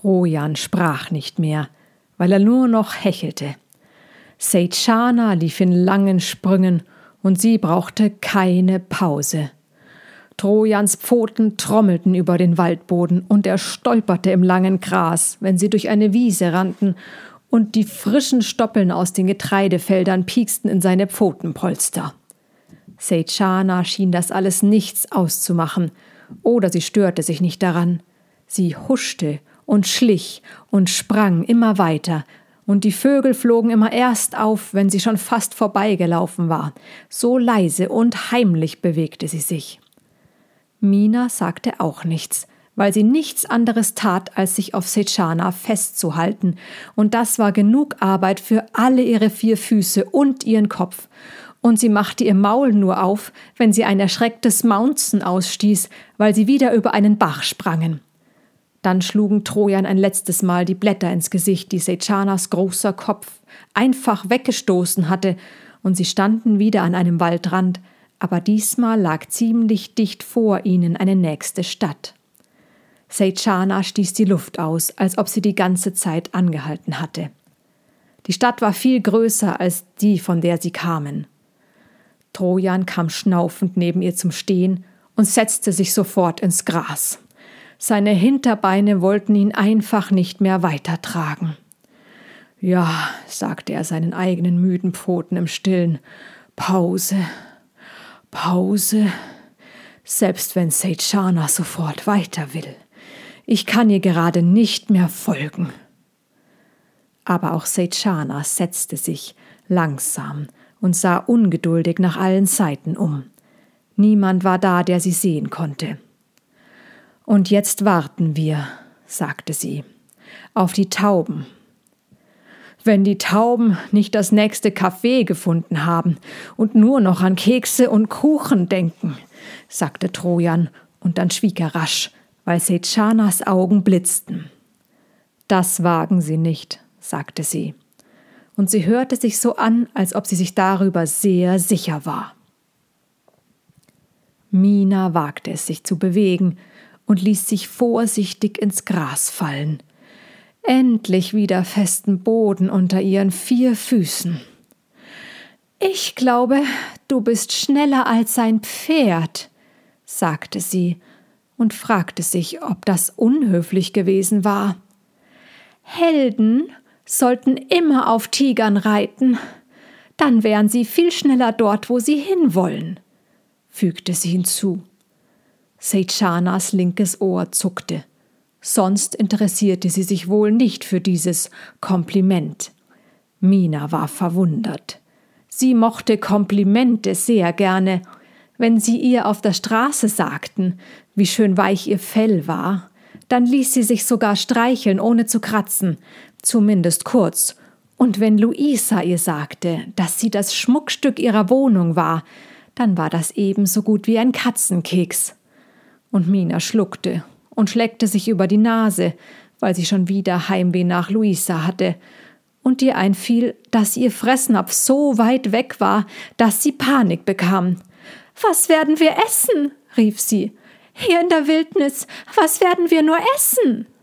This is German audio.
Trojan sprach nicht mehr, weil er nur noch hechelte. Seytschana lief in langen Sprüngen und sie brauchte keine Pause. Trojans Pfoten trommelten über den Waldboden und er stolperte im langen Gras, wenn sie durch eine Wiese rannten, und die frischen Stoppeln aus den Getreidefeldern pieksten in seine Pfotenpolster. Seytschana schien das alles nichts auszumachen, oder sie störte sich nicht daran. Sie huschte und schlich und sprang immer weiter, und die Vögel flogen immer erst auf, wenn sie schon fast vorbeigelaufen war. So leise und heimlich bewegte sie sich. Mina sagte auch nichts, weil sie nichts anderes tat, als sich auf Seytschana festzuhalten, und das war genug Arbeit für alle ihre 4 Füße und ihren Kopf, und sie machte ihr Maul nur auf, wenn sie ein erschrecktes Maunzen ausstieß, weil sie wieder über einen Bach sprangen. Dann schlugen Trojan ein letztes Mal die Blätter ins Gesicht, die Seytschanas großer Kopf einfach weggestoßen hatte, und sie standen wieder an einem Waldrand, aber diesmal lag ziemlich dicht vor ihnen eine nächste Stadt. Seytschana stieß die Luft aus, als ob sie die ganze Zeit angehalten hatte. Die Stadt war viel größer als die, von der sie kamen. Trojan kam schnaufend neben ihr zum Stehen und setzte sich sofort ins Gras. Seine Hinterbeine wollten ihn einfach nicht mehr weitertragen. »Ja«, sagte er seinen eigenen müden Pfoten im Stillen, »Pause, Pause, selbst wenn Seytschana sofort weiter will. Ich kann ihr gerade nicht mehr folgen.« Aber auch Seytschana setzte sich langsam und sah ungeduldig nach allen Seiten um. Niemand war da, der sie sehen konnte. »Und jetzt warten wir«, sagte sie, »auf die Tauben. Wenn die Tauben nicht das nächste Café gefunden haben und nur noch an Kekse und Kuchen denken«, sagte Trojan, und dann schwieg er rasch, weil Seytschanas Augen blitzten. »Das wagen sie nicht«, sagte sie, und sie hörte sich so an, als ob sie sich darüber sehr sicher war. Mina wagte es, sich zu bewegen, und ließ sich vorsichtig ins Gras fallen. Endlich wieder festen Boden unter ihren 4 Füßen. »Ich glaube, du bist schneller als ein Pferd«, sagte sie und fragte sich, ob das unhöflich gewesen war. »Helden sollten immer auf Tigern reiten, dann wären sie viel schneller dort, wo sie hinwollen«, fügte sie hinzu. Seytchanas linkes Ohr zuckte. Sonst interessierte sie sich wohl nicht für dieses Kompliment. Mina war verwundert. Sie mochte Komplimente sehr gerne. Wenn sie ihr auf der Straße sagten, wie schön weich ihr Fell war, dann ließ sie sich sogar streicheln, ohne zu kratzen, zumindest kurz. Und wenn Luisa ihr sagte, dass sie das Schmuckstück ihrer Wohnung war, dann war das ebenso gut wie ein Katzenkeks. Und Mina schluckte und schleckte sich über die Nase, weil sie schon wieder Heimweh nach Luisa hatte, und ihr einfiel, dass ihr Fressnapf so weit weg war, dass sie Panik bekam. »Was werden wir essen?«, rief sie. »Hier in der Wildnis, was werden wir nur essen?«